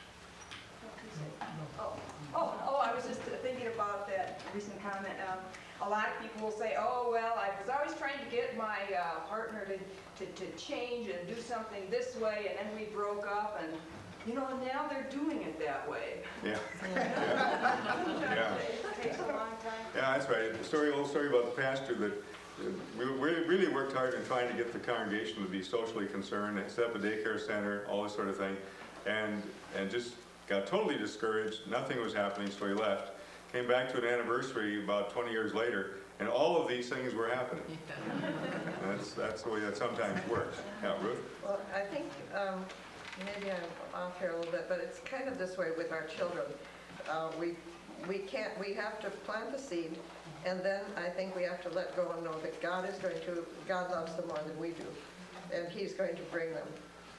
Oh, oh, oh, I was just thinking about that recent comment. Um, a lot of people will say, oh, well, I was always trying to get my uh, partner to, to, to change and do something this way, and then we broke up, and, you know, now they're doing it that way. Yeah. Yeah. Yeah. It takes a long time. Yeah, that's right. The story, old story about the pastor that uh, we, we really worked hard in trying to get the congregation to be socially concerned, set up a daycare center, all this sort of thing, and and just got totally discouraged. Nothing was happening, so he left. Came back to an anniversary about twenty years later, and all of these things were happening. That's that's the way that sometimes works. Yeah, Ruth? Well, I think, um, maybe I'm off here a little bit, but it's kind of this way with our children. Uh, we, we can't, we have to plant the seed, and then I think we have to let go and know that God is going to, God loves them more than we do, and He's going to bring them.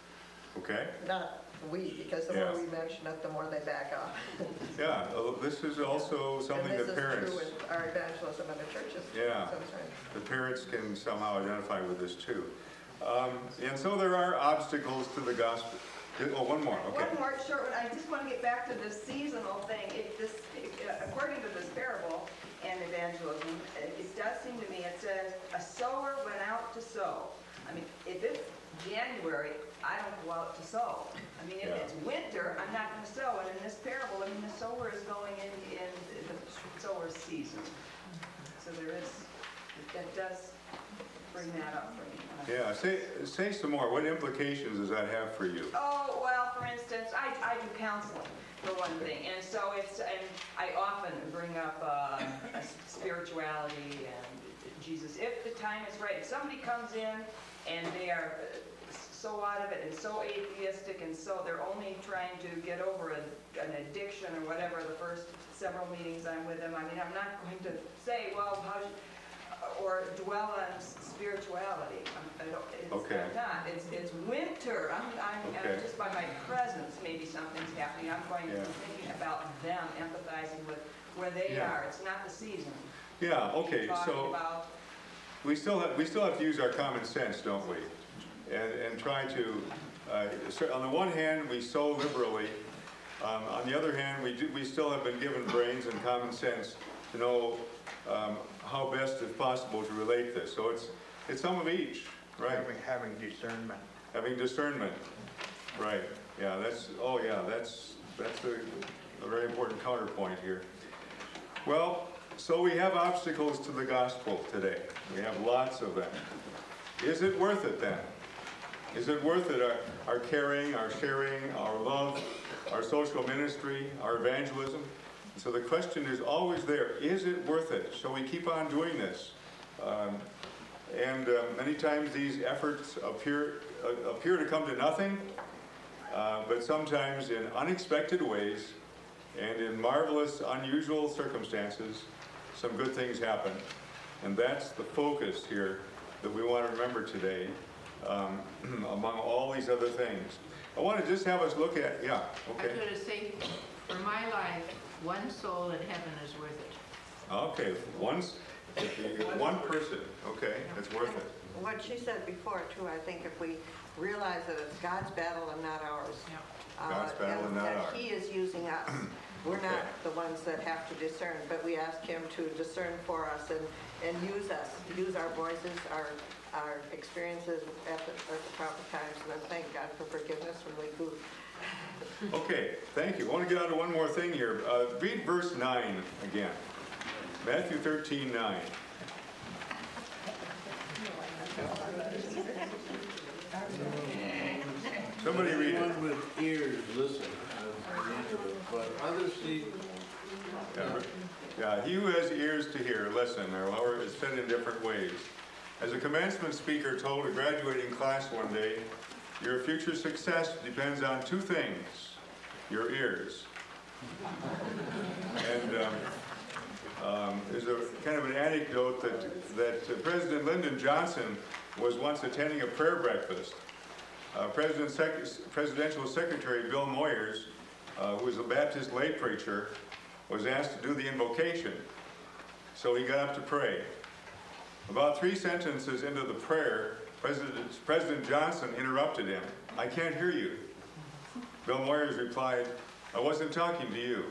Okay. Not we, because the Yeah. more we mention it, the more they back off. Yeah, uh, this is also something And that this parents... is true with our evangelism in the churches. Yeah, sometimes. the parents can somehow identify with this too. Um, and so there are obstacles to the gospel. Oh, one more, okay. One more short one. I just want to get back to the seasonal thing. If this, according to this parable and evangelism, it does seem to me, it says, a sower went out to sow. I mean, if it's January, I don't go out to sow. I mean, if Yeah. it's winter, I'm not going to sow. And in this parable, I mean, the sower is going in, in the sower's season. So there is, that does bring that up for me. Yeah, say, say some more. What implications does that have for you? Oh, well, for instance, I, I do counseling, for one thing, and so it's, and I often bring up uh, spirituality and Jesus, if the time is right. If somebody comes in and they are so out of it and so atheistic and so they're only trying to get over a, an addiction or whatever the first several meetings I'm with them, I mean, I'm not going to say, well, how should, or dwell on spirituality. I'm, I don't, it's Okay. I'm not. It's, it's winter. I'm, I'm, Okay. I'm just by my presence, maybe something's happening. I'm going to Yeah. be thinking about them, empathizing with where they Yeah. are. It's not the season. Yeah, okay, Talking so about, we still have, we still have to use our common sense, don't we? And, and try to, uh, so on the one hand, we sow liberally. Um, on the other hand, we do, we still have been given brains and common sense to know um, how best, if possible, to relate this. So it's it's some of each, right? Having, having discernment. Having discernment, right? Yeah, that's oh yeah, that's that's a, a very important counterpoint here. Well, so we have obstacles to the gospel today. We have lots of them. Is it worth it then? Is it worth it? Our, our caring, our sharing, our love, our social ministry, our evangelism? So the question is always there, is it worth it? Shall we keep on doing this? Um, and uh, many times these efforts appear, uh, appear to come to nothing, uh, but sometimes in unexpected ways and in marvelous, unusual circumstances, some good things happen. And that's the focus here that we want to remember today, um, among all these other things. I want to just have us look at, yeah, okay. I was going to say, for my life, one soul in heaven is worth it. Okay, once, one person, okay, it's worth it. What she said before, too, I think if we realize that it's God's battle and not ours. God's battle and not that ours. He is using us. We're not the ones that have to discern, but we ask him to discern for us and, and use us, use our voices, our, our experiences at the, at the proper times, and then thank God for forgiveness when we goof. Okay, thank you. I want to get on to one more thing here. Uh, read verse nine again. Matthew thirteen, nine. Somebody read it. Anyone with ears, listen. That's the end of it. But others see. Yeah, yeah, he who has ears to hear, listen, or however it's said in different ways. As a commencement speaker told a graduating class one day, your future success depends on two things, your ears. And um, um, there's a kind of an anecdote that, that uh, President Lyndon Johnson was once attending a prayer breakfast. Uh, President Sec- Presidential Secretary Bill Moyers, uh, who was a Baptist lay preacher, was asked to do the invocation. So he got up to pray. About three sentences into the prayer, President, President Johnson interrupted him. I can't hear you. Bill Moyers replied, I wasn't talking to you.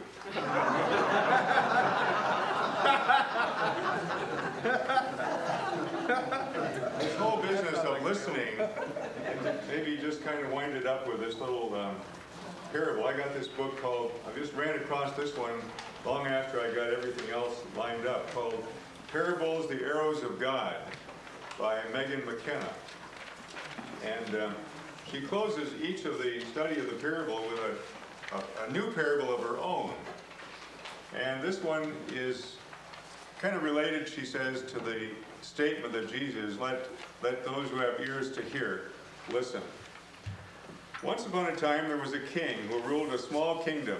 This whole business of listening, maybe just kind of wind it up with this little um, parable. I got this book called, I just ran across this one long after I got everything else lined up, called Parables, the Arrows of God by Megan McKenna. And um, she closes each of the study of the parable with a, a, a new parable of her own. And this one is kind of related, she says, to the statement that Jesus, let, let those who have ears to hear listen. Once upon a time there was a king who ruled a small kingdom.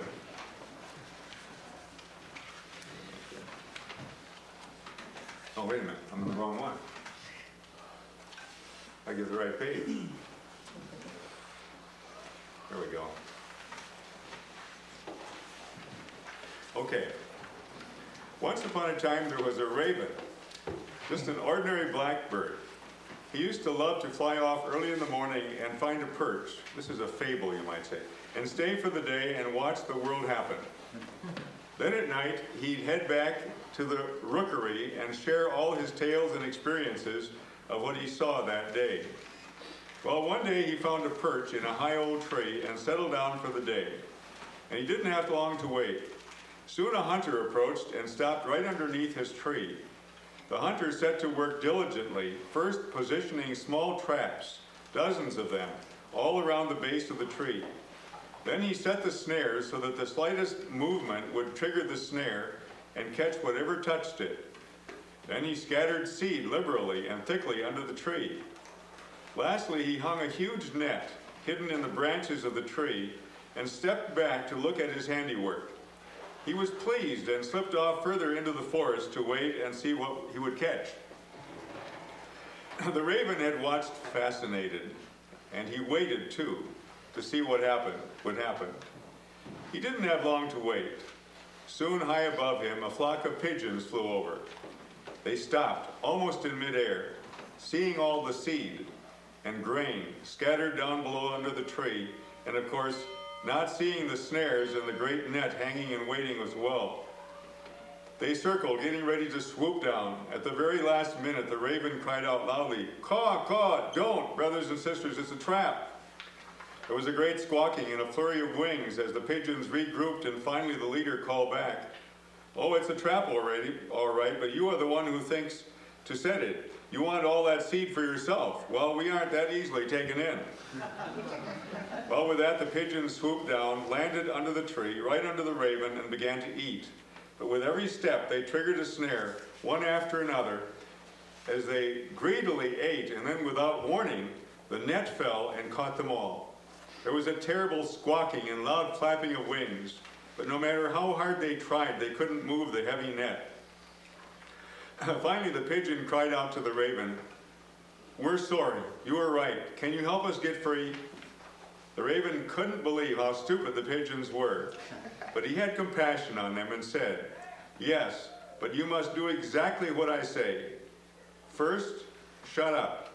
Oh, wait a minute, I'm on the wrong one. I get the right page. There we go. Okay. Once upon a time there was a raven, just an ordinary blackbird. He used to love to fly off early in the morning and find a perch. This is a fable, you might say. And stay for the day and watch the world happen. Then at night, he'd head back to the rookery and share all his tales and experiences of what he saw that day. Well, one day he found a perch in a high old tree and settled down for the day. And he didn't have long to wait. Soon a hunter approached and stopped right underneath his tree. The hunter set to work diligently, first positioning small traps, dozens of them, all around the base of the tree. Then he set the snares so that the slightest movement would trigger the snare and catch whatever touched it. Then he scattered seed liberally and thickly under the tree. Lastly, he hung a huge net hidden in the branches of the tree and stepped back to look at his handiwork. He was pleased and slipped off further into the forest to wait and see what he would catch. The raven had watched fascinated, and he waited too to see what happened would happen. He didn't have long to wait. Soon high above him, a flock of pigeons flew over. They stopped almost in midair, seeing all the seed and grain scattered down below under the tree, and of course, not seeing the snares and the great net hanging and waiting as well. They circled, getting ready to swoop down. At the very last minute, the raven cried out loudly, "Caw, caw, don't, brothers and sisters, it's a trap." There was a great squawking and a flurry of wings as the pigeons regrouped, and finally the leader called back, "Oh, it's a trap already, all right, but you are the one who thinks to set it. You want all that seed for yourself. Well, we aren't that easily taken in." Well, with that, the pigeons swooped down, landed under the tree, right under the raven, and began to eat. But with every step, they triggered a snare, one after another. As they greedily ate, and then without warning, the net fell and caught them all. There was a terrible squawking and loud flapping of wings, but no matter how hard they tried, they couldn't move the heavy net. Finally, the pigeon cried out to the raven, "We're sorry, you were right. Can you help us get free?" The raven couldn't believe how stupid the pigeons were, but he had compassion on them and said, "Yes, but you must do exactly what I say. First, shut up."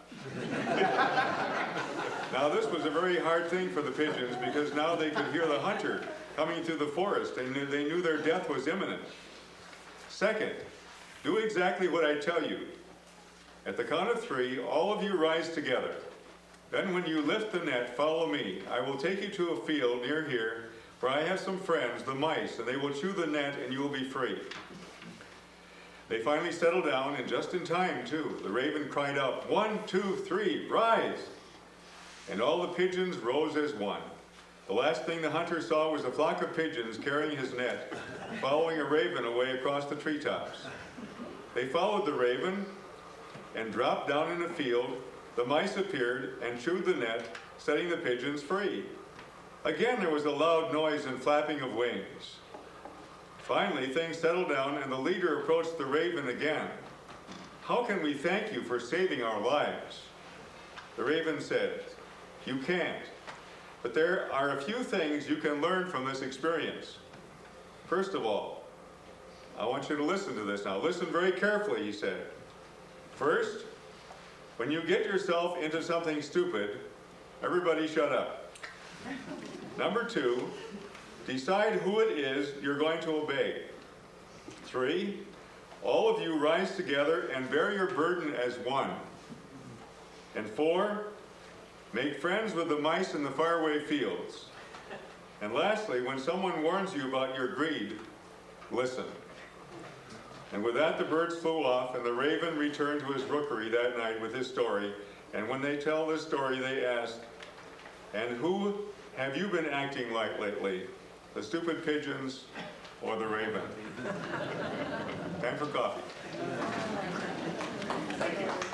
Now this was a very hard thing for the pigeons because now they could hear the hunter coming through the forest. They knew, they knew their death was imminent. Second, do exactly what I tell you. At the count of three, all of you rise together. Then when you lift the net, follow me. I will take you to a field near here, where I have some friends, the mice, and they will chew the net and you will be free. They finally settled down, and just in time, too. The raven cried out, one, two, three, rise! And all the pigeons rose as one. The last thing the hunter saw was a flock of pigeons carrying his net, following a raven away across the treetops. They followed the raven and dropped down in a field. The mice appeared and chewed the net, setting the pigeons free. Again, there was a loud noise and flapping of wings. Finally, things settled down, and the leader approached the raven again. How can we thank you for saving our lives? The raven said, you can't. But there are a few things you can learn from this experience. First of all, I want you to listen to this now. Listen very carefully, he said. First, when you get yourself into something stupid, everybody shut up. Number two, decide who it is you're going to obey. Three, all of you rise together and bear your burden as one. And four, make friends with the mice in the faraway fields. And lastly, when someone warns you about your greed, listen. And with that, the birds flew off, and the raven returned to his rookery that night with his story. And when they tell this story, they ask, and who have you been acting like lately? The stupid pigeons or the raven? Time for coffee.